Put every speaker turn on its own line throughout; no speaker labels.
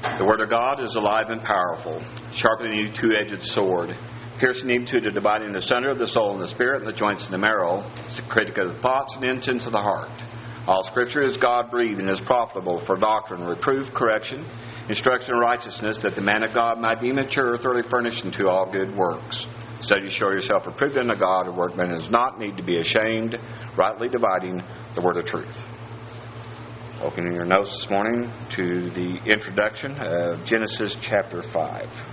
The Word of God is alive and powerful, sharper than any two-edged sword, piercing even to the dividing asunder of the soul and the spirit and the joints and the marrow. It's a critic of the thoughts and intents of the heart. All Scripture is God-breathed and is profitable for doctrine, reproof, correction, instruction in righteousness, that the man of God might be mature, thoroughly furnished unto all good works. Study to show yourself approved unto God, a workman does not need to be ashamed, rightly dividing the word of truth. Opening your notes this morning to the introduction of Genesis chapter 5.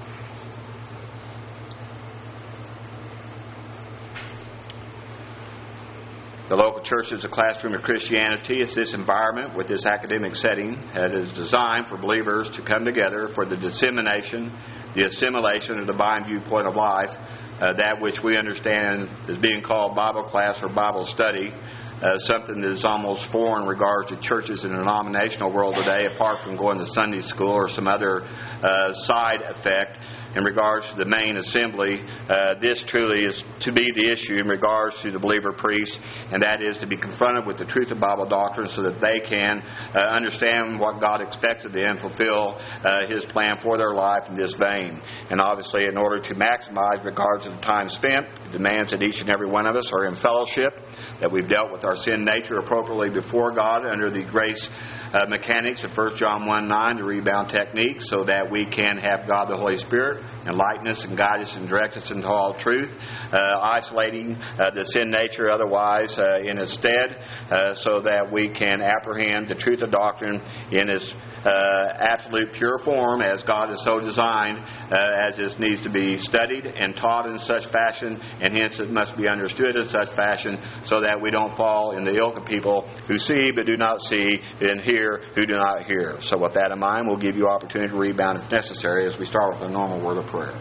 The local church is a classroom of Christianity. It's this environment with this academic setting that is designed for believers to come together for the dissemination, the assimilation of the divine viewpoint of life, that which we understand is being called Bible class or Bible study. Something that is almost foreign in regards to churches in the denominational world today, apart from going to Sunday school or some other side effect. In regards to the main assembly, this truly is to be the issue in regards to the believer priests, and that is to be confronted with the truth of Bible doctrine so that they can understand what God expects of them and fulfill His plan for their life in this vein. And obviously, in order to maximize regards to the time spent, it demands that each and every one of us are in fellowship, that we've dealt with our sin nature appropriately before God under the grace mechanics of 1 John 1:9, the rebound technique, so that we can have God the Holy Spirit enlighten us and guide us and direct us into all truth, isolating the sin nature otherwise in its stead, so that we can apprehend the truth of doctrine in its absolute pure form as God is so designed, as this needs to be studied and taught in such fashion, and hence it must be understood in such fashion so that we don't fall in the ilk of people who see but do not see, and hear who do not hear. So with that in mind, we'll give you opportunity to rebound if necessary as we start with a normal word of prayer.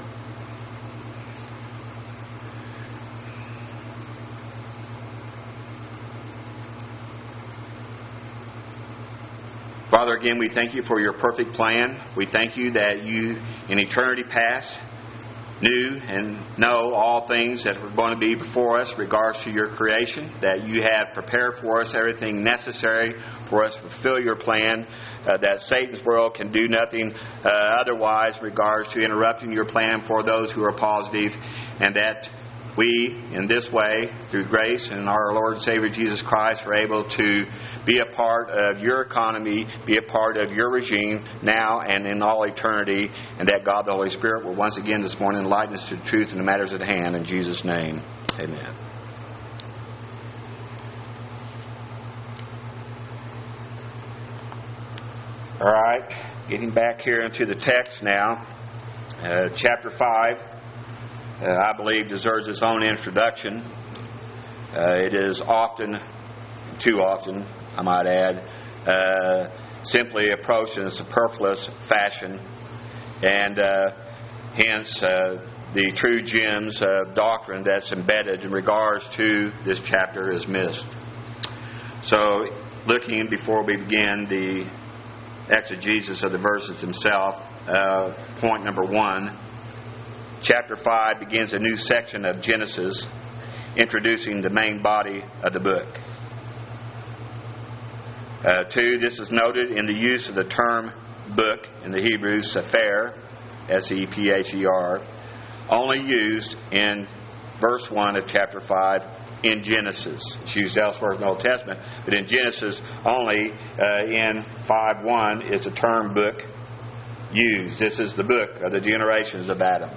Father, again, we thank you for your perfect plan. We thank you that you, in eternity past, knew and know all things that were going to be before us in regards to your creation, that you have prepared for us everything necessary for us to fulfill your plan, that Satan's world can do nothing otherwise in regards to interrupting your plan for those who are positive, and that we, in this way, through grace and our Lord and Savior Jesus Christ, are able to be a part of your economy, be a part of your regime now and in all eternity, and that God the Holy Spirit will once again this morning enlighten us to the truth in the matters at hand. In Jesus' name, amen. All right, getting back here into the text now, chapter 5. I believe deserves its own introduction. It is often, too often, I might add, simply approached in a superfluous fashion, and hence the true gems of doctrine that's embedded in regards to this chapter is missed. So, looking before we begin the exegesis of the verses themselves, point number 1. Chapter 5 begins a new section of Genesis, introducing the main body of the book. 2. This is noted in the use of the term book in the Hebrew, Sefer, S-E-P-H-E-R, only used in verse 1 of chapter 5 in Genesis. It's used elsewhere in the Old Testament, but in Genesis only in 5:1 is the term book used. This is the book of the generations of Adam.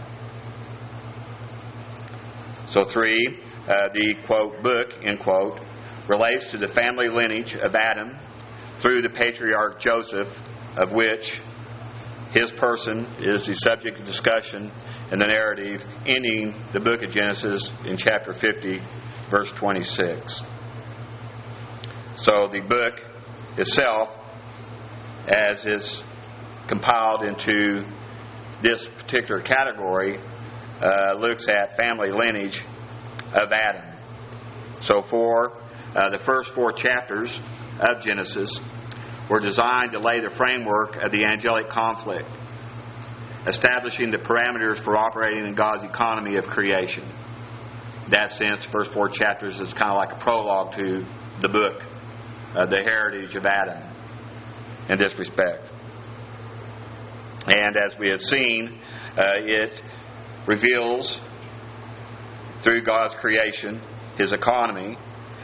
So 3, the, quote, book, end quote, relates to the family lineage of Adam through the patriarch Joseph, of which his person is the subject of discussion in the narrative, ending the book of Genesis in chapter 50, verse 26. So the book itself, as is compiled into this particular category, looks at family lineage of Adam. So for the first 4 chapters of Genesis were designed to lay the framework of the angelic conflict, establishing the parameters for operating in God's economy of creation. In that sense, the first 4 chapters is kind of like a prologue to the book, the heritage of Adam in this respect. And as we have seen, it reveals through God's creation, His economy,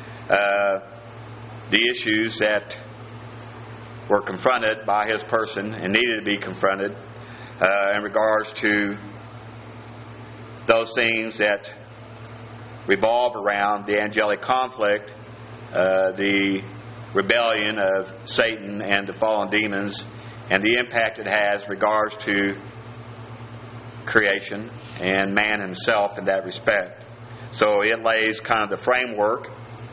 the issues that were confronted by His person and needed to be confronted in regards to those things that revolve around the angelic conflict, the rebellion of Satan and the fallen demons, and the impact it has in regards to creation and man himself in that respect. So it lays kind of the framework,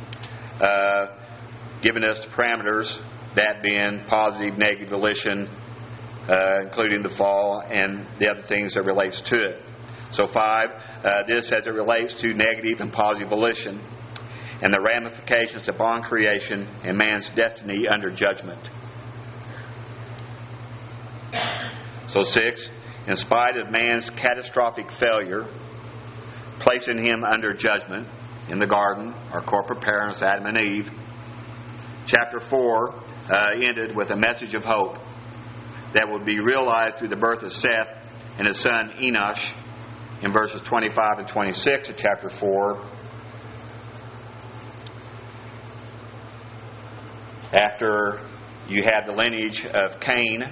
giving us the parameters, that being positive, negative volition, including the fall and the other things that relates to it. So 5, this as it relates to negative and positive volition and the ramifications upon creation and man's destiny under judgment. So 6, in spite of man's catastrophic failure, placing him under judgment in the garden, our corporate parents, Adam and Eve, chapter 4 ended with a message of hope that would be realized through the birth of Seth and his son Enosh in verses 25 and 26 of chapter 4. After you have the lineage of Cain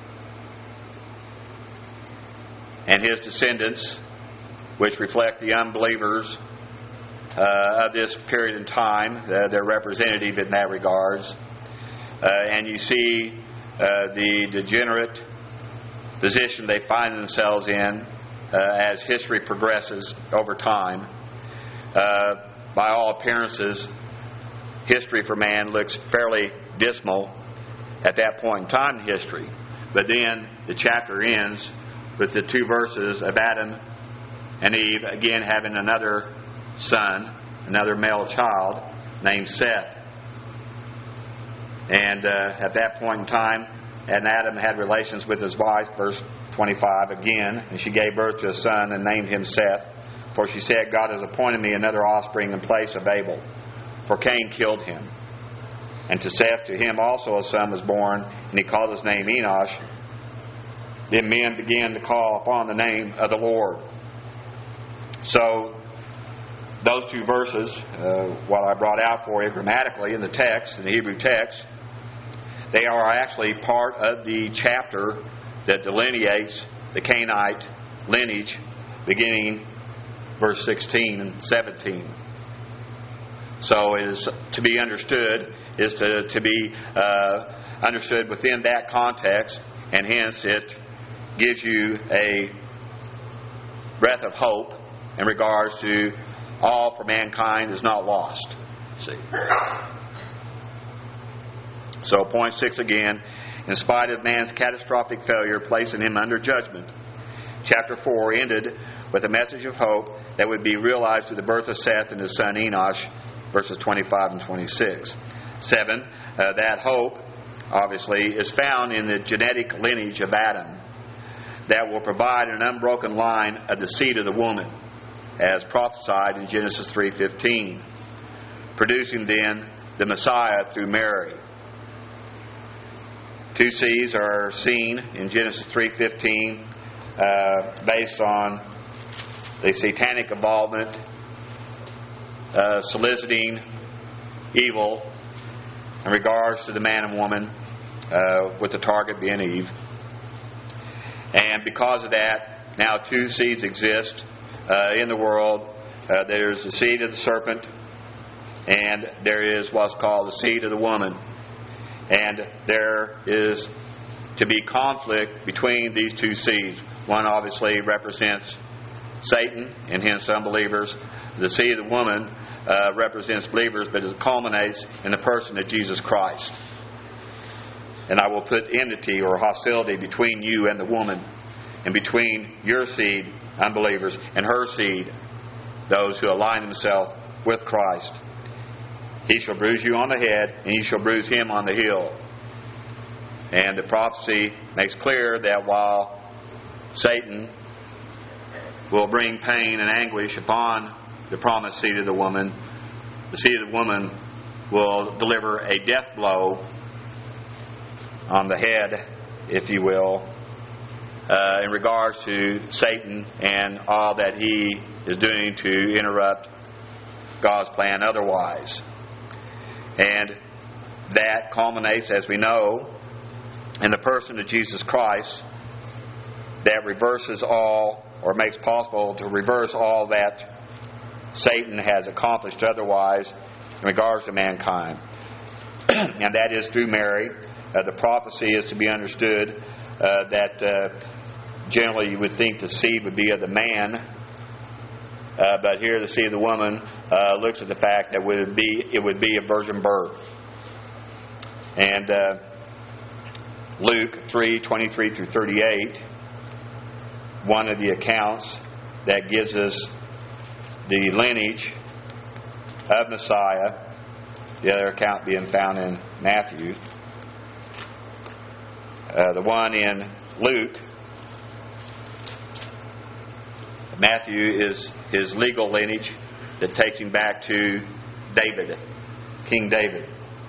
and his descendants, which reflect the unbelievers of this period in time, they're representative in that regards. And you see the degenerate position they find themselves in as history progresses over time. By all appearances, history for man looks fairly dismal at that point in time in history. But then the chapter ends with the 2 verses of Adam and Eve again having another son, another male child named Seth. And at that point in time, and Adam had relations with his wife, verse 25 again, and she gave birth to a son and named him Seth. For she said, God has appointed me another offspring in place of Abel, for Cain killed him. And to Seth, to him also a son was born, and he called his name Enosh. Then men began to call upon the name of the Lord. So, those 2 verses, what I brought out for you grammatically in the text, in the Hebrew text, they are actually part of the chapter that delineates the Cainite lineage, beginning verse 16 and 17. So it is to be understood, is to be understood within that context, and hence it gives you a breath of hope in regards to all for mankind is not lost. See. So point 6 again, in spite of man's catastrophic failure placing him under judgment, chapter 4 ended with a message of hope that would be realized through the birth of Seth and his son Enosh, verses 25 and 26. 7, that hope, obviously, is found in the genetic lineage of Adam that will provide an unbroken line of the seed of the woman, as prophesied in Genesis 3:15, producing then the Messiah through Mary. 2 seeds are seen in Genesis 3:15 based on the satanic involvement, soliciting evil in regards to the man and woman, with the target being Eve. And because of that, now 2 seeds exist in the world. There's the seed of the serpent, and there is what's called the seed of the woman. And there is to be conflict between these 2 seeds. One obviously represents Satan and hence unbelievers. The seed of the woman represents believers, but it culminates in the person of Jesus Christ. And I will put enmity or hostility between you and the woman, and between your seed, unbelievers, and her seed, those who align themselves with Christ. He shall bruise you on the head, and you shall bruise him on the heel. And the prophecy makes clear that while Satan will bring pain and anguish upon the promised seed of the woman, the seed of the woman will deliver a death blow on the head, if you will, in regards to Satan and all that he is doing to interrupt God's plan otherwise. And that culminates, as we know, in the person of Jesus Christ, that reverses all, or makes possible to reverse all that Satan has accomplished otherwise in regards to mankind. And that is through Mary. The prophecy is to be understood that generally you would think the seed would be of the man, but here the seed of the woman looks at the fact that it would be a virgin birth. And Luke 3:23 through 38, one of the accounts that gives us the lineage of Messiah, the other account being found in Matthew. The one in Luke, Matthew is his legal lineage that takes him back to David, King David.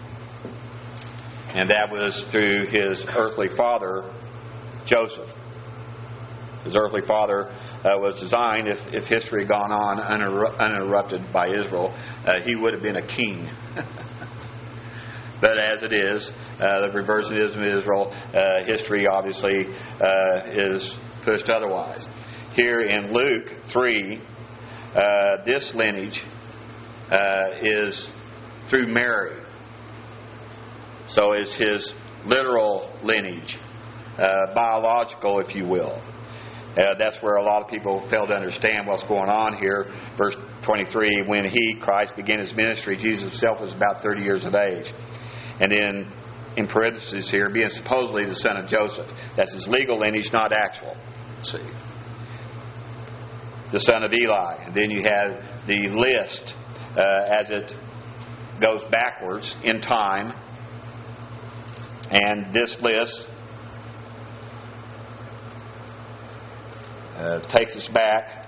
And that was through his earthly father, Joseph. His earthly father was designed, if history had gone on uninterrupted by Israel, he would have been a king. But as it is, the reversionism of Israel, history obviously is pushed otherwise. Here in Luke 3, this lineage is through Mary. So it's his literal lineage, biological, if you will. That's where a lot of people fail to understand what's going on here. Verse 23, when he, Christ, began his ministry, Jesus himself was about 30 years of age. And then, in parentheses here, being supposedly the son of Joseph. That's his legal lineage, not actual. See. The son of Eli. And then you have the list as it goes backwards in time. And this list takes us back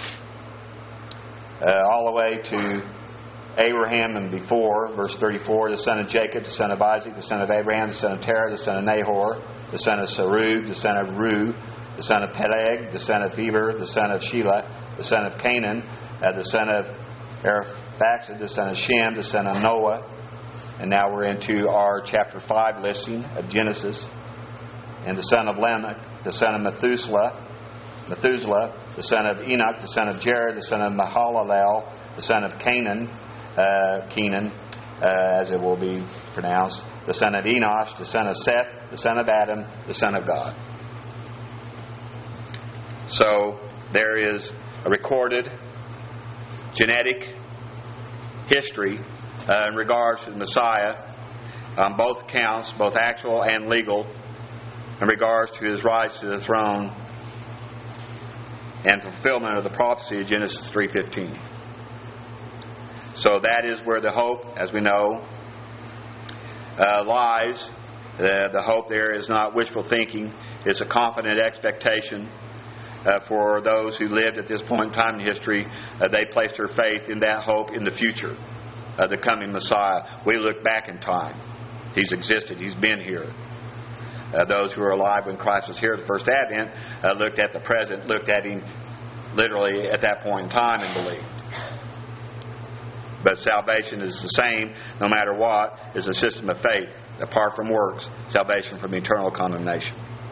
all the way to Abraham and before, verse 34, the son of Jacob, the son of Isaac, the son of Abraham, the son of Terah, the son of Nahor, the son of Serug, the son of Ru, the son of Peleg, the son of Eber, the son of Shelah, the son of Canaan, the son of Arphaxad, the son of Shem, the son of Noah. And now we're into our chapter 5 listing of Genesis. And the son of Lamech, the son of Methuselah, the son of Enoch, the son of Jared, the son of Mahalalel, the son of Kenan, as it will be pronounced, the son of Enosh, the son of Seth, the son of Adam, the son of God. So there is a recorded genetic history in regards to the Messiah on both accounts, both actual and legal, in regards to his rise to the throne and fulfillment of the prophecy of Genesis 3:15. So that is where the hope, as we know, lies. The hope there is not wishful thinking. It's a confident expectation for those who lived at this point in time in history. They placed their faith in that hope in the future, the coming Messiah. We look back in time. He's existed. He's been here. Those who were alive when Christ was here at the first advent looked at the present, looked at him literally at that point in time and believed. But salvation is the same no matter what. It's a system of faith. Apart from works, salvation from eternal condemnation.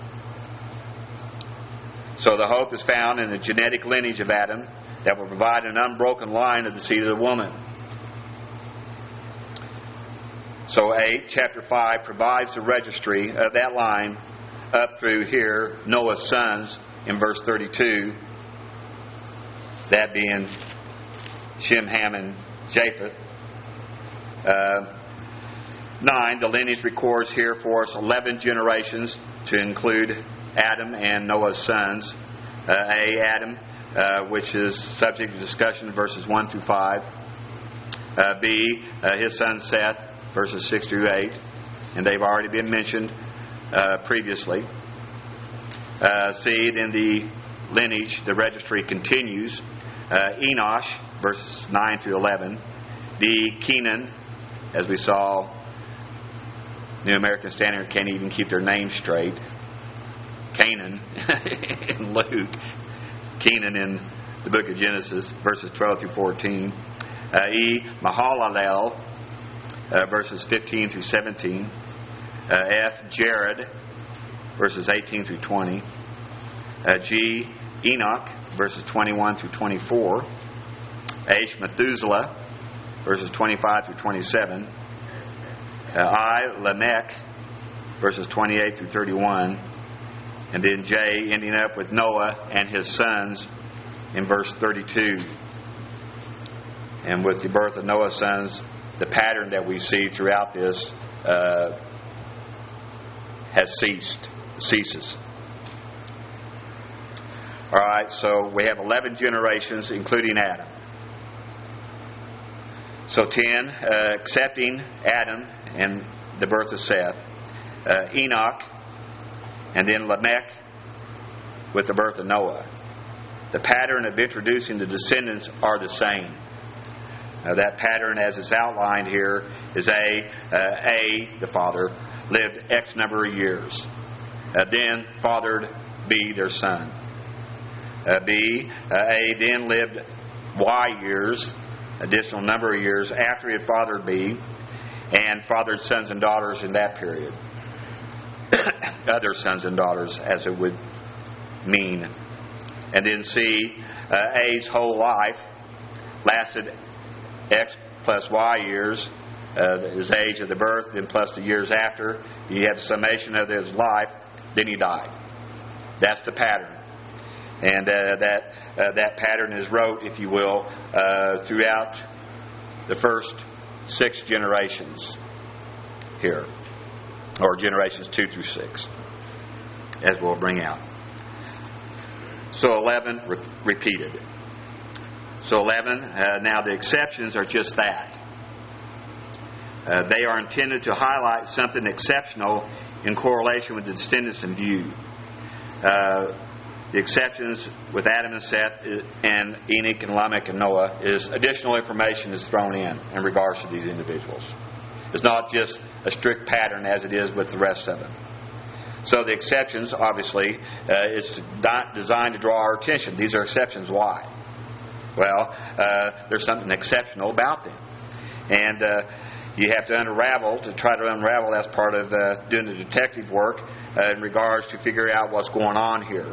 So the hope is found in the genetic lineage of Adam that will provide an unbroken line of the seed of the woman. So chapter 5 provides the registry of that line up through here, Noah's sons, in verse 32. That being Shem, Ham, and Japheth. 9, the lineage records here for us 11 generations to include Adam and Noah's sons. Adam, which is subject to discussion in verses 1 through 5. B, his son Seth, verses 6 through 8. And they've already been mentioned previously. C, then the lineage, the registry continues. Enosh, verses 9 through 11. D, Kenan, as we saw, New American Standard can't even keep their name straight. Canaan in Luke, Kenan in the book of Genesis, verses 12 through 14. Mahalalel, verses 15 through 17. Jared, verses 18 through 20. Enoch, verses 21 through 24. Methuselah, verses 25 through 27. Lamech, verses 28 through 31. And then J, ending up with Noah and his sons in verse 32. And with the birth of Noah's sons, the pattern that we see throughout this ceases. All right, so we have 11 generations, including Adam. So 10, accepting Adam and the birth of Seth. Enoch, and then Lamech with the birth of Noah. The pattern of introducing the descendants are the same. That pattern, as it's outlined here, is the father, lived X number of years. Then fathered B, their son. A then lived Y years, additional number of years after he had fathered B, and fathered sons and daughters in that period. Other sons and daughters, as it would mean. And then C, A's whole life lasted X plus Y years, his age of the birth, then plus the years after. He had the summation of his life, then he died. That's the pattern. And that pattern is wrote, if you will, throughout the first 6 generations here, or generations 2 through 6, as we'll bring out. So 11 repeated. So 11, now the exceptions are just that. They are intended to highlight something exceptional in correlation with the descendants in view. The exceptions with Adam and Seth and Enoch and Lamech and Noah is additional information is thrown in regards to these individuals. It's not just a strict pattern as it is with the rest of them. So the exceptions, obviously, is designed to draw our attention. These are exceptions. Why? Well, there's something exceptional about them. And you have to try to unravel, that's part of doing the detective work in regards to figure out what's going on here.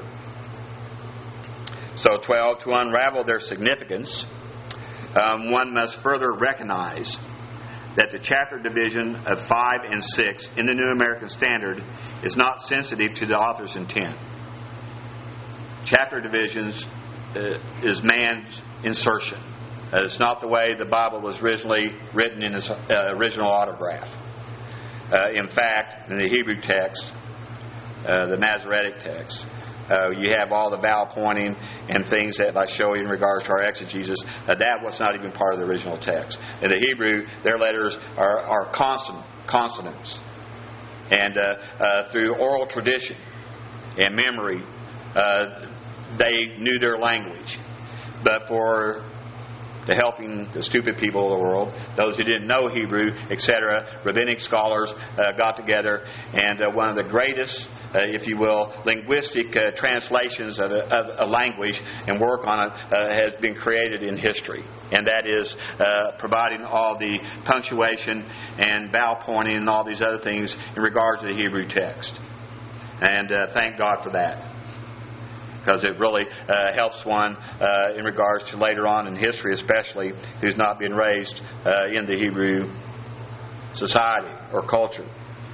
So 12, to unravel their significance, one must further recognize that the chapter division of 5 and 6 in the New American Standard is not sensitive to the author's intent. Chapter divisions is man's insertion. It's not the way the Bible was originally written in its original autograph. In fact, in the Hebrew text, the Masoretic text, you have all the vowel pointing and things that I show you in regards to our exegesis. That was not even part of the original text. In the Hebrew, their letters are consonants. And through oral tradition and memory, they knew their language. But for the helping the stupid people of the world, those who didn't know Hebrew, etc., rabbinic scholars got together, and one of the greatest, if you will, linguistic translations of a language and work on it has been created in history. And that is providing all the punctuation and vowel pointing and all these other things in regards to the Hebrew text. And thank God for that, because it really helps one in regards to later on in history, especially who's not been raised in the Hebrew society or culture.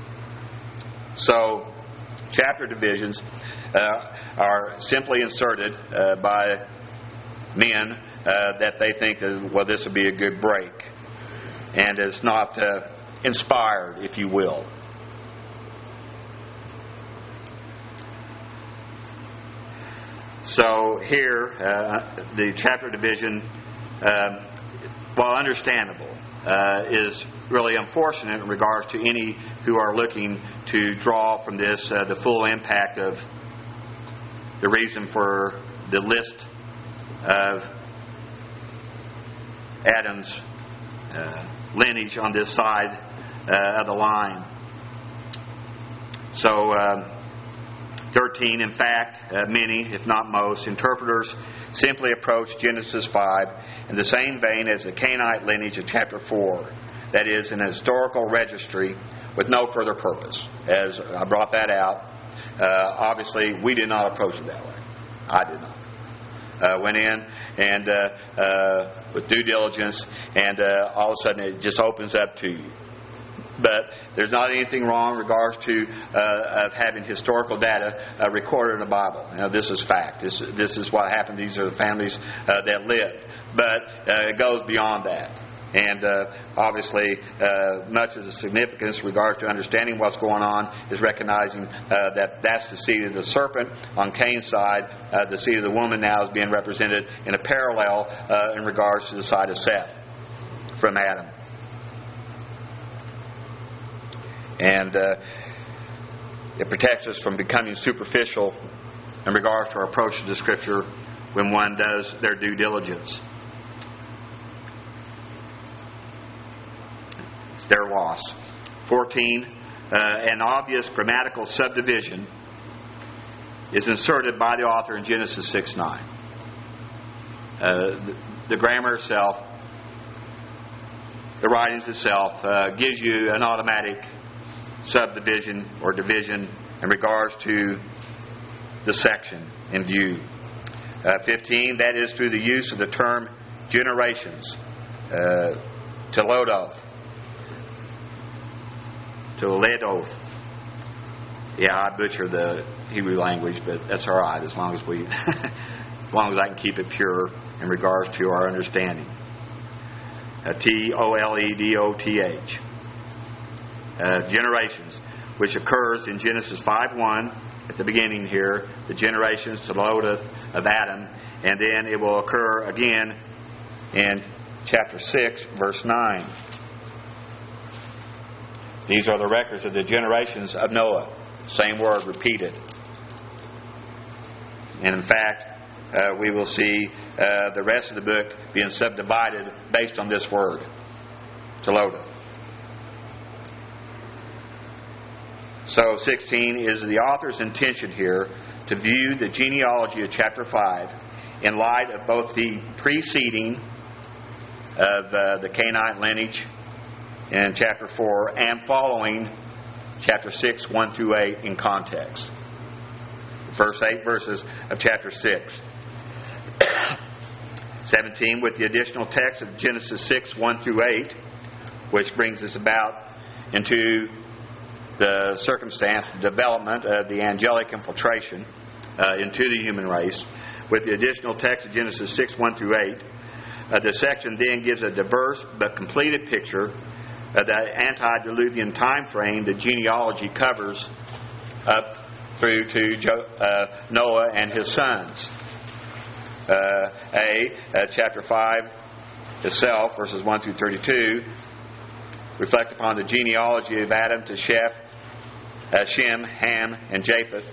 So, chapter divisions are simply inserted by men that they think that, well, this would be a good break. And it's not inspired, if you will. So here, the chapter division, while understandable, is really unfortunate in regards to any who are looking to draw from this the full impact of the reason for the list of Adam's lineage on this side of the line. So 13, in fact, many, if not most, interpreters simply approach Genesis 5 in the same vein as the Canaanite lineage of chapter 4, that is, an historical registry with no further purpose. As I brought that out, obviously we did not approach it that way. I did not. Went in and with due diligence, and all of a sudden it just opens up to you. But there's not anything wrong in regards to of having historical data recorded in the Bible. This is fact. This is what happened. These are the families that lived. But it goes beyond that. And obviously, much of the significance in regards to understanding what's going on is recognizing that that's the seed of the serpent on Cain's side. The seed of the woman now is being represented in a parallel in regards to the side of Seth from Adam. And it protects us from becoming superficial in regards to our approach to the Scripture when one does their due diligence. It's their loss. 14, an obvious grammatical subdivision is inserted by the author in Genesis 6:9. The grammar itself, the writings itself, gives you an automatic subdivision or division in regards to the section in view. 15, that is through the use of the term generations, telodoth. Yeah, I butcher the Hebrew language, but that's all right as long as we, as long as I can keep it pure in regards to our understanding. Toledoth. Generations, which occurs in Genesis 5:1 at the beginning here, the generations to Lodath of Adam, and then it will occur again in chapter 6, verse 9. These are the records of the generations of Noah. Same word repeated. And in fact, we will see the rest of the book being subdivided based on this word, to Lodath. So 16 is the author's intention here to view the genealogy of chapter 5 in light of both the preceding of the Canaanite lineage in chapter 4 and following chapter 6, 1 through 8 in context. The first 8 verses of chapter 6. 17 with the additional text of Genesis 6, 1 through 8, which brings us about into the circumstance, the development of the angelic infiltration into the human race. With the additional text of Genesis 6, 1 through 8, the section then gives a diverse but completed picture of the antediluvian time frame the genealogy covers up through to Noah and his sons. Chapter 5 itself, verses 1 through 32, reflect upon the genealogy of Adam to Shem, Ham, and Japheth.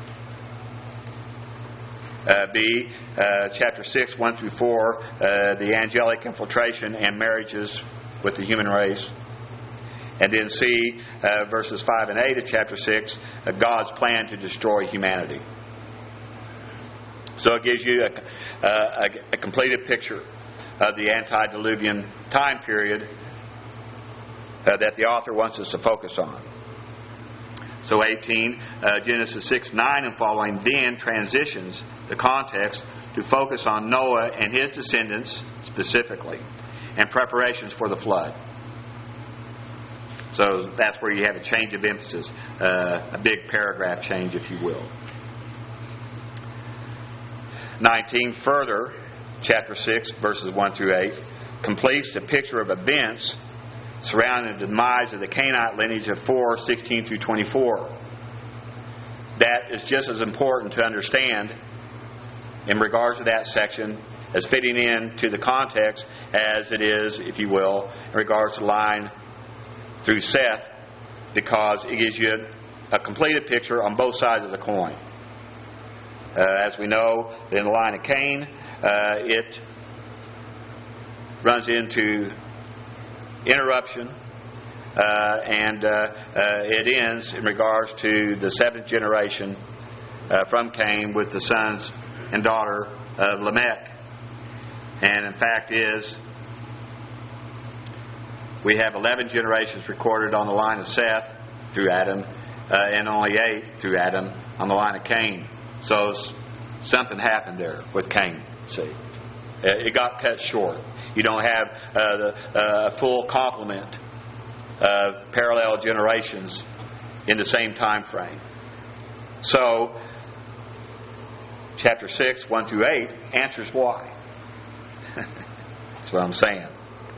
Chapter 6, 1 through 4, the angelic infiltration and marriages with the human race. And then C, verses 5 and 8 of chapter 6, God's plan to destroy humanity. So it gives you a completed picture of the antediluvian time period that the author wants us to focus on. So 18, Genesis 6, 9 and following then transitions the context to focus on Noah and his descendants specifically and preparations for the flood. So that's where you have a change of emphasis, a big paragraph change, if you will. 19, further, chapter 6, verses 1 through 8, completes the picture of events surrounding the demise of the Canaanite lineage of 4, 16 through 24. That is just as important to understand in regards to that section as fitting into the context as it is, if you will, in regards to the line through Seth, because it gives you a completed picture on both sides of the coin. As we know, in the line of Cain, it runs into interruption, and it ends in regards to the seventh generation from Cain with the sons and daughter of Lamech. And in fact we have 11 generations recorded on the line of Seth through Adam, and only 8 through Adam on the line of Cain. So something happened there with Cain. See, it got cut short. You don't have a full complement of parallel generations in the same time frame. So, chapter 6, 1 through 8 answers why. That's what I'm saying.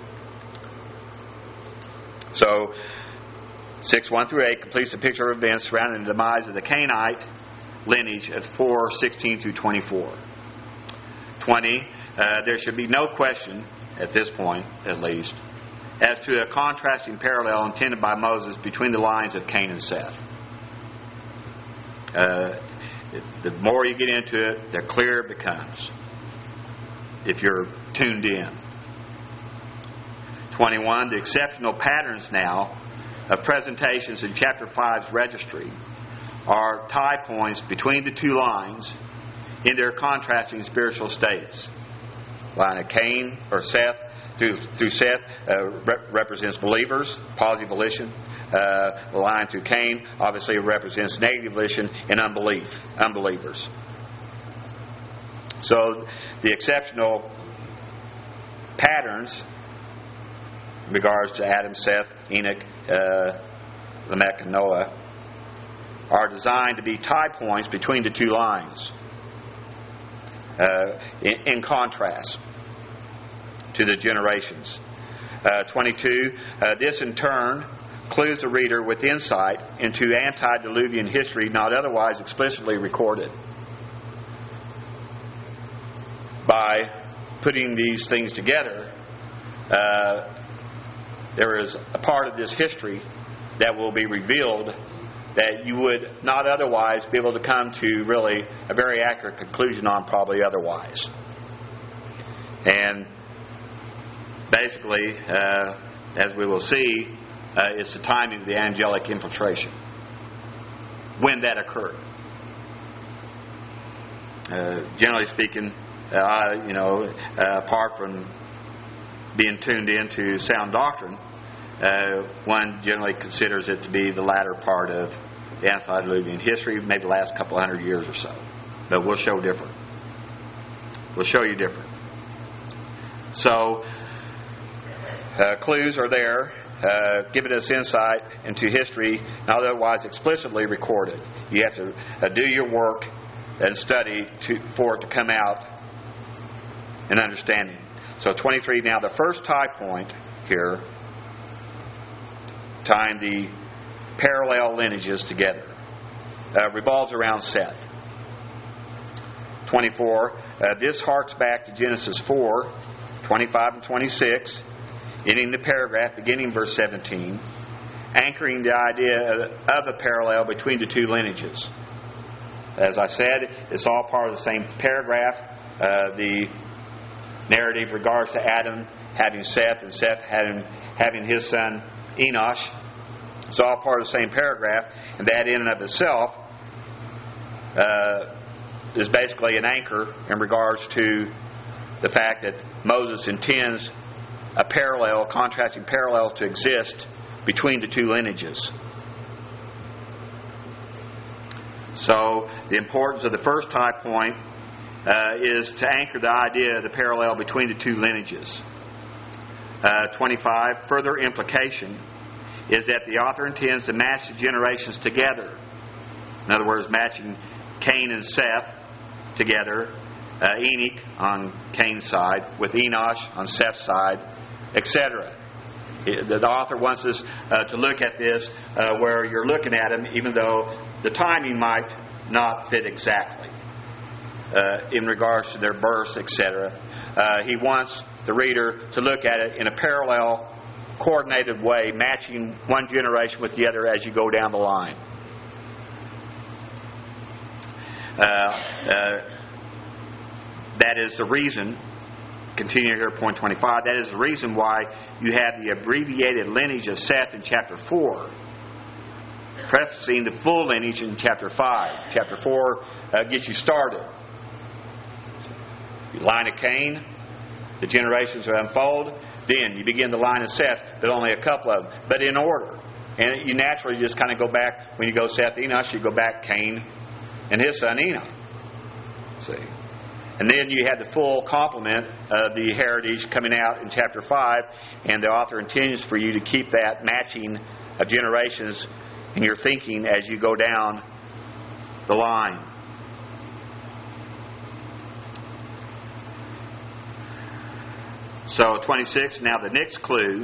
So, 6, 1 through 8 completes the picture of events surrounding the demise of the Canaanite lineage at 4, 16 through 24. 20, there should be no question, at this point at least, as to a contrasting parallel intended by Moses between the lines of Cain and Seth. The more you get into it, the clearer it becomes, if you're tuned in. 21, the exceptional patterns now of presentations in chapter 5's registry are tie points between the two lines in their contrasting spiritual states. Line of Cain or Seth through Seth represents believers, positive volition. The line through Cain obviously represents negative volition and unbelievers. So the exceptional patterns in regards to Adam, Seth, Enoch, Lamech, and Noah are designed to be tie points between the two lines in contrast to the generations. 22, this in turn clues the reader with insight into antediluvian history not otherwise explicitly recorded. By putting these things together, there is a part of this history that will be revealed that you would not otherwise be able to come to really a very accurate conclusion on, probably otherwise. And basically, as we will see, it's the timing of the angelic infiltration, when that occurred. Generally speaking, apart from being tuned into sound doctrine, one generally considers it to be the latter part of the antediluvian history, maybe the last couple hundred years or so. But we'll show different. We'll show you different. So, clues are there, giving us insight into history not otherwise explicitly recorded. You have to do your work and study for it to come out in understanding. So 23, now the first tie point here, tying the parallel lineages together, revolves around Seth. 24, this harks back to Genesis 4, 25 and 26, ending the paragraph, beginning verse 17, anchoring the idea of a parallel between the two lineages. As I said, it's all part of the same paragraph. The narrative regards to Adam having Seth and Seth having his son Enosh. It's all part of the same paragraph, and that in and of itself is basically an anchor in regards to the fact that Moses intends a parallel, contrasting parallels to exist between the two lineages. So the importance of the first tie point is to anchor the idea of the parallel between the two lineages. 25, further implication is that the author intends to match the generations together. In other words, matching Cain and Seth together, Enoch on Cain's side with Enosh on Seth's side, etc. The author wants us to look at this where you're looking at them, even though the timing might not fit exactly in regards to their births, etc. He wants the reader to look at it in a parallel, coordinated way, matching one generation with the other as you go down the line. That is the reason, continuing here at point 25, that is the reason why you have the abbreviated lineage of Seth in chapter 4 prefacing the full lineage in chapter 5. Chapter 4 gets you started. The line of Cain, the generations will unfold. Then you begin the line of Seth, but only a couple of them, but in order. And you naturally just kind of go back, when you go Seth, Enosh, you go back Cain and his son Enoch. See? And then you had the full complement of the heritage coming out in chapter 5, and the author intends for you to keep that matching of generations in your thinking as you go down the line. So 26, now the next clue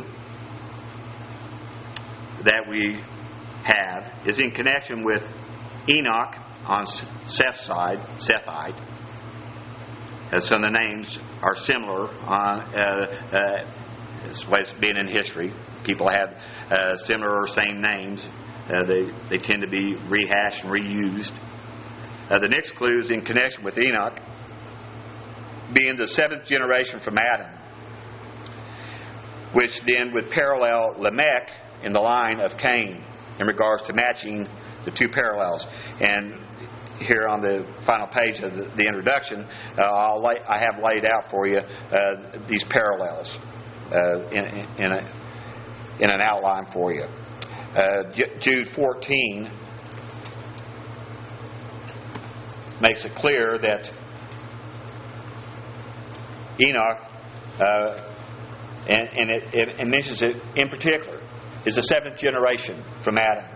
that we have is in connection with Enoch on Seth's side, Sethite. Some of the names are similar on this way it's been in history. People have similar or same names. They tend to be rehashed and reused. The next clue is in connection with Enoch being the seventh generation from Adam, which then would parallel Lamech in the line of Cain in regards to matching the two parallels. And here on the final page of the introduction, I have laid out for you these parallels in an outline for you. Jude 14 makes it clear that Enoch, and it mentions it in particular, is the seventh generation from Adam.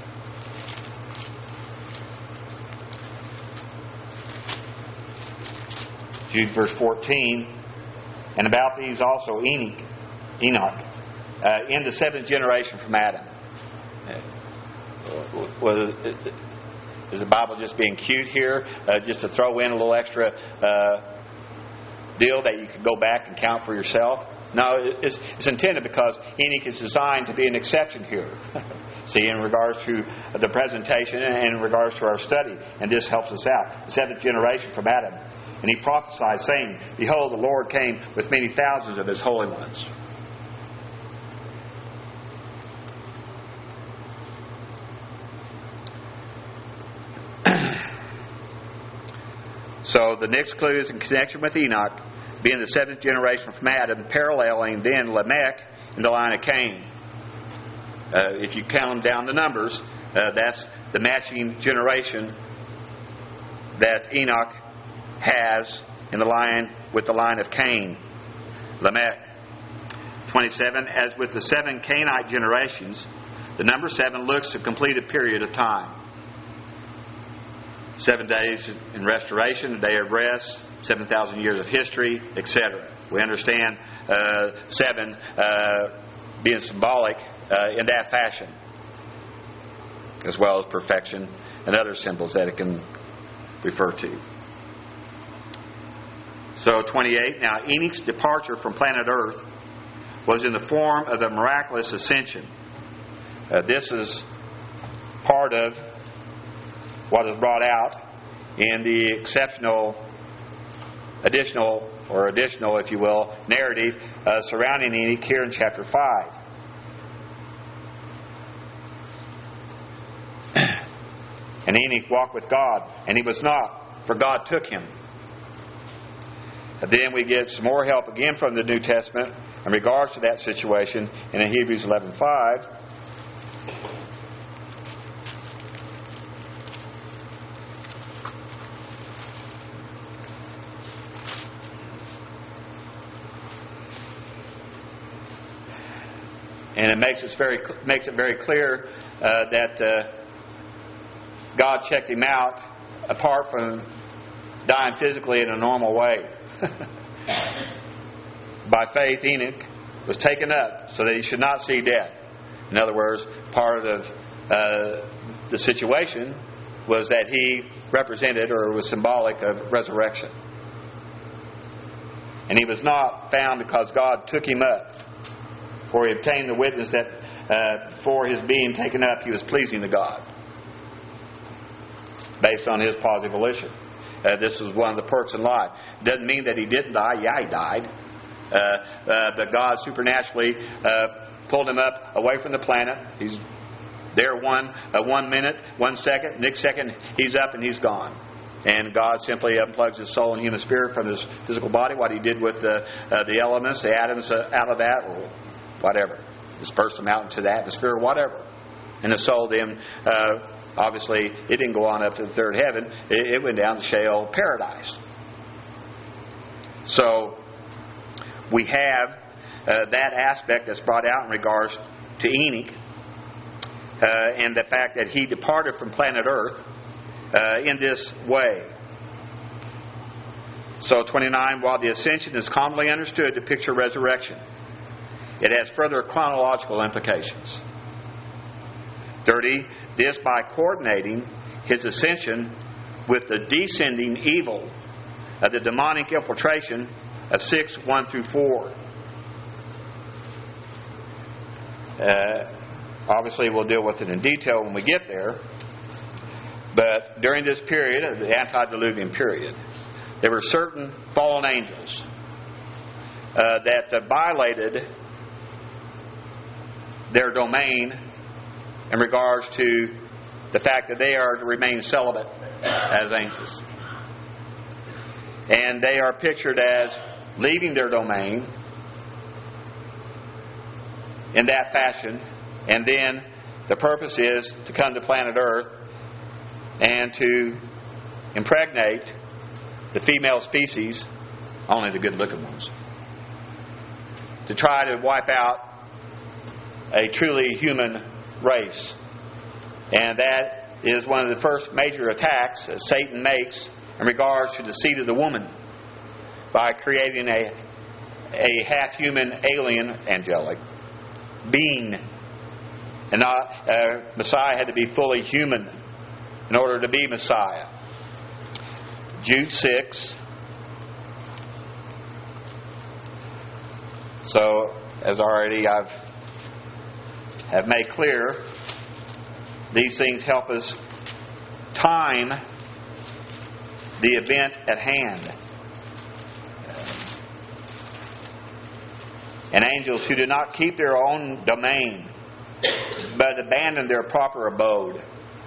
Jude verse 14, and about these also Enoch, in the seventh generation from Adam. Is the Bible just being cute here, just to throw in a little extra deal that you could go back and count for yourself? No, it's intended because Enoch is designed to be an exception here. See, in regards to the presentation and in regards to our study, and this helps us out. The seventh generation from Adam. And he prophesied, saying, Behold, the Lord came with many thousands of His holy ones. So the next clue is in connection with Enoch, being the seventh generation from Adam, paralleling then Lamech in the line of Cain. If you count them down the numbers, that's the matching generation that Enoch has in the line with the line of Cain, Lamech. 27, as with the 7 Cainite generations, the number 7 looks to complete a period of time. 7 days in restoration, a day of rest, 7,000 years of history, etc. We understand 7 being symbolic in that fashion, as well as perfection and other symbols that it can refer to. So 28, now Enoch's departure from planet Earth was in the form of a miraculous ascension. This is part of what is brought out in the exceptional, additional, if you will, narrative surrounding Enoch here in chapter 5. And Enoch walked with God, and he was not, for God took him. And then we get some more help again from the New Testament in regards to that situation, and in Hebrews 11:5. And it makes it very clear that God checked him out apart from dying physically in a normal way. By faith, Enoch was taken up so that he should not see death. In other words, part of the situation was that he represented or was symbolic of resurrection. And he was not found because God took him up, for he obtained the witness that for his being taken up he was pleasing to God, based on his positive volition. This is one of the perks in life. Doesn't mean that he didn't die. Yeah, he died. But God supernaturally pulled him up away from the planet. He's There 1 minute, 1 second, next second he's up and he's gone. And God simply unplugs his soul and human spirit from his physical body. What he did with the elements, the atoms out of that, or whatever. Dispersed them out into the atmosphere or whatever. And the soul then, obviously, it didn't go on up to the third heaven. It went down to Sheol paradise. So we have that aspect that's brought out in regards to Enoch. And the fact that he departed from planet Earth in this way. So 29, while the ascension is commonly understood to picture resurrection, it has further chronological implications. 30, this by coordinating his ascension with the descending evil of the demonic infiltration of 6, 1 through 4. Obviously, we'll deal with it in detail when we get there. But during this period, the antediluvian period, there were certain fallen angels that violated their domain in regards to the fact that they are to remain celibate as angels. And they are pictured as leaving their domain in that fashion. And then the purpose is to come to planet Earth and to impregnate the female species, only the good-looking ones, to try to wipe out a truly human race. And that is one of the first major attacks that Satan makes in regards to the seed of the woman by creating a half-human, alien, angelic being. And Messiah had to be fully human in order to be Messiah. Jude 6. So, as already have made clear, these things help us time the event at hand. And angels who do not keep their own domain, but abandon their proper abode,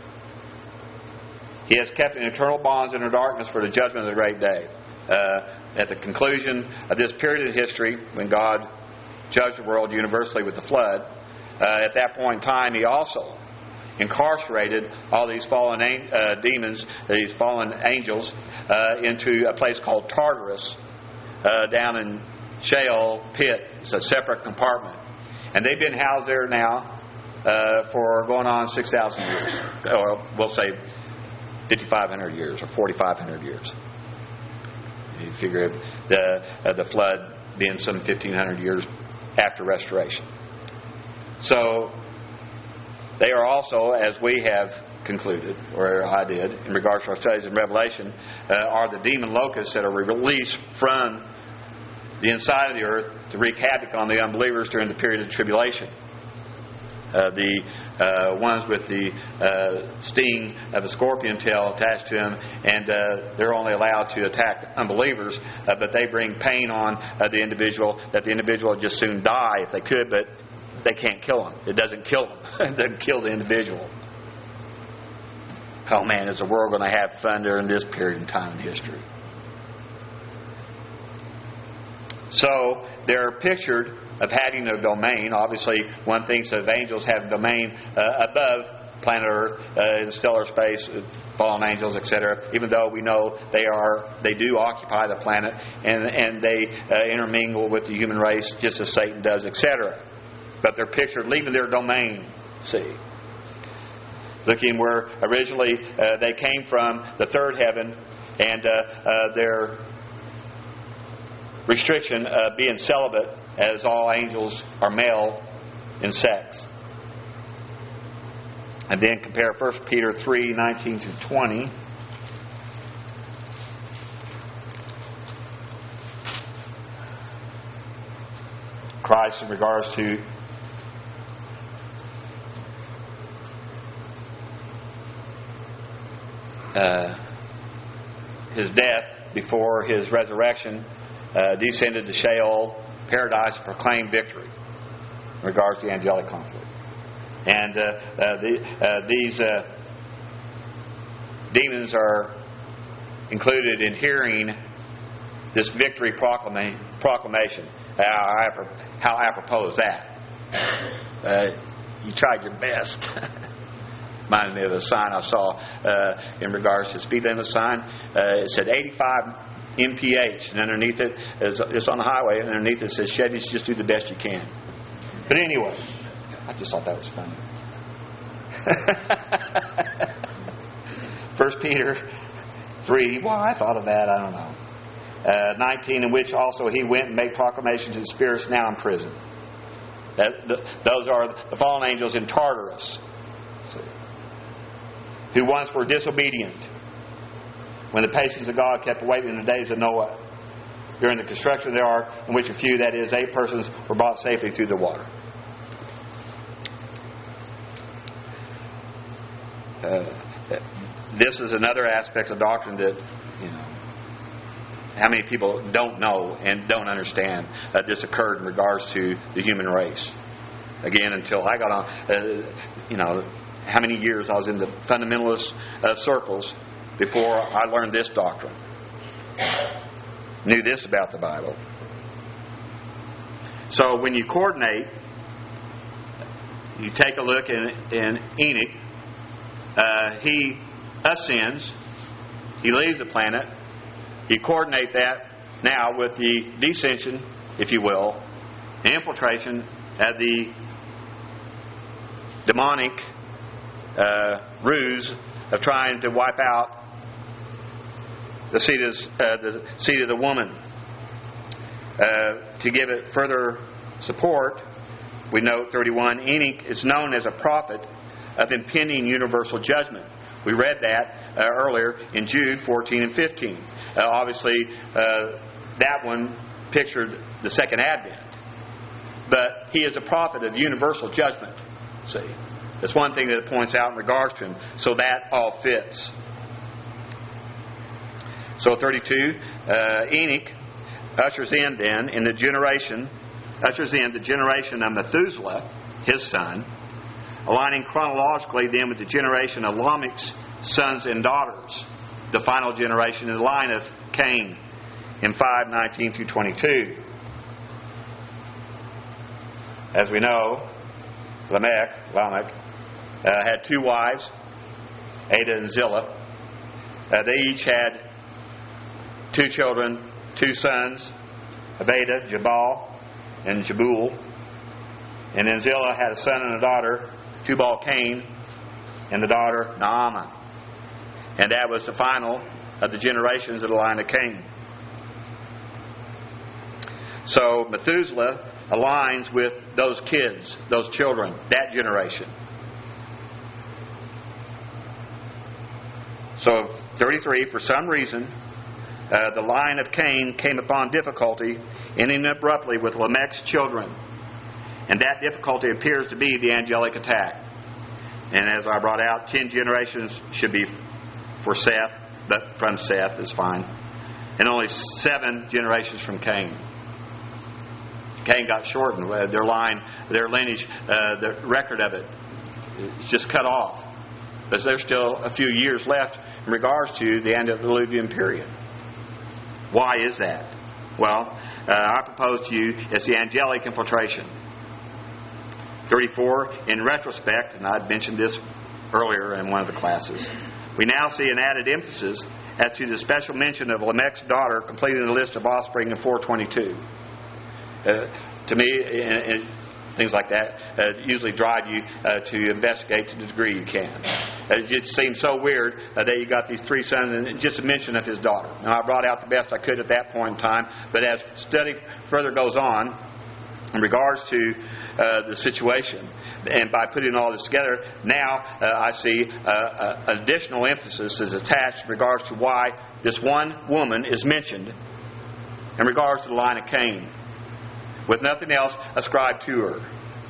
He has kept in eternal bonds in the darkness for the judgment of the great day. At the conclusion of this period of history, when God judged the world universally with the flood, at that point in time, He also incarcerated all these fallen demons, these fallen angels, into a place called Tartarus, down in Sheol pit. It's a separate compartment. And they've been housed there now for going on 6,000 years. Or we'll say 5,500 years or 4,500 years. You figure the flood being some 1,500 years after restoration. So they are also, as we have concluded, or I did, in regards to our studies in Revelation, are the demon locusts that are released from the inside of the earth to wreak havoc on the unbelievers during the period of tribulation. The ones with the sting of a scorpion tail attached to them, and they're only allowed to attack unbelievers, but they bring pain on the individual, that the individual would just soon die if they could, but they can't kill them. It doesn't kill them. It doesn't kill the individual. Oh man, is the world going to have fun during this period in time in history? So they're pictured of having a domain. Obviously, one thinks of angels have a domain above planet Earth, in stellar space, fallen angels, etc. Even though we know they do occupy the planet, and they intermingle with the human race just as Satan does, etc. But they're pictured leaving their domain. See, looking where originally they came from, the third heaven, and their restriction of being celibate, as all angels are male in sex. And then compare 1 Peter 3, 19 through 20. Christ in regards to His death before His resurrection, descended to Sheol, paradise, proclaimed victory in regards to the angelic conflict. And these demons are included in hearing this victory proclamation. How apropos is that? You tried your best. Reminds me of a sign I saw in regards to speed limit sign. It said 85 mph, and underneath it, it's on the highway, and underneath it says, Chevy, just do the best you can. But anyway, I just thought that was funny. 1 Peter 3, well, I thought of that, I don't know. 19, in which also he went and made proclamation to the spirits now in prison. Those are the fallen angels in Tartarus, who once were disobedient when the patience of God kept awaiting in the days of Noah, during the construction of the ark, in which a few, that is, 8 persons, were brought safely through the water. This is another aspect of doctrine that, how many people don't know and don't understand that this occurred in regards to the human race. Again, until I got on, how many years I was in the fundamentalist circles before I learned this doctrine. Knew this about the Bible. So when you coordinate, you take a look in Enoch. He ascends. He leaves the planet. You coordinate that now with the descension, if you will, the infiltration of the demonic ruse of trying to wipe out the seed of the woman. To give it further support, we note 31, Enoch is known as a prophet of impending universal judgment. We read that earlier in Jude 14 and 15. Obviously, that one pictured the second advent. But he is a prophet of universal judgment. See, that's one thing that it points out in regards to him. So that all fits. So 32, Enoch ushers in the generation of Methuselah, his son, aligning chronologically then with the generation of Lamech's sons and daughters, the final generation in the line of Cain in 5:19 through 22. As we know, Lamech had 2 wives, Ada and Zillah. They each had 2 children, 2 sons of Ada, Jabal and Jabul. And then Zillah had a son and a daughter, Tubal-Cain, and the daughter Naamah. And that was the final of the generations of the line of Cain. So Methuselah aligns with those kids, those children, that generation. So 33, for some reason, the line of Cain came upon difficulty, ending abruptly with Lamech's children. And that difficulty appears to be the angelic attack. And as I brought out, 10 generations should be for Seth, but from Seth is fine. And only 7 generations from Cain. Cain got shortened. Their line, their lineage, the record of it is just cut off. But there's still a few years left in regards to the antediluvian period. Why is that? Well, I propose to you it's the angelic infiltration. 34, in retrospect, and I'd mentioned this earlier in one of the classes, we now see an added emphasis as to the special mention of Lamech's daughter completing the list of offspring in 422. To me, things like that usually drive you to investigate to the degree you can. It just seems so weird that you got these 3 sons and just a mention of his daughter. Now, I brought out the best I could at that point in time, but as study further goes on, in regards to the situation, and by putting all this together, now I see additional emphasis is attached in regards to why this one woman is mentioned in regards to the line of Cain, with nothing else ascribed to her.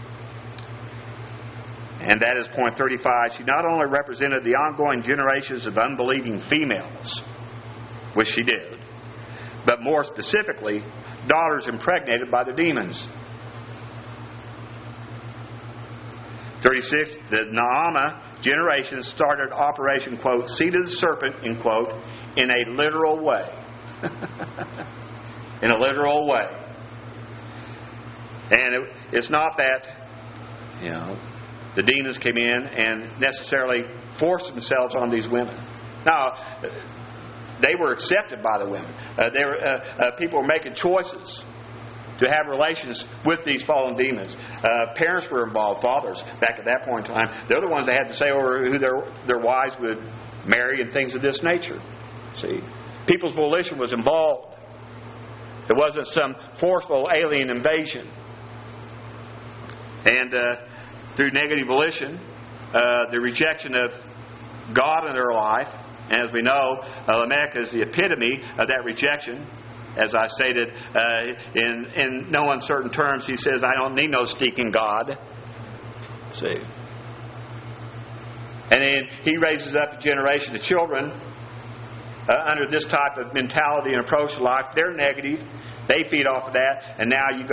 And that is point 35. She not only represented the ongoing generations of unbelieving females, which she did, but more specifically, daughters impregnated by the demons. 36, the Naamah generation started Operation, quote, seed of the serpent, end quote, in a literal way. In a literal way. And it's not that, the demons came in and necessarily forced themselves on these women. Now, they were accepted by the women. People were making choices to have relations with these fallen demons. Parents were involved, fathers, back at that point in time. They're the ones that had to say over who their wives would marry and things of this nature. See, people's volition was involved. It wasn't some forceful alien invasion. And through negative volition, the rejection of God in their life, and as we know, Lamech is the epitome of that rejection. As I stated, in no uncertain terms, he says, I don't need no stinking God. See? And then he raises up a generation of children under this type of mentality and approach to life. They're negative. They feed off of that. And now you've got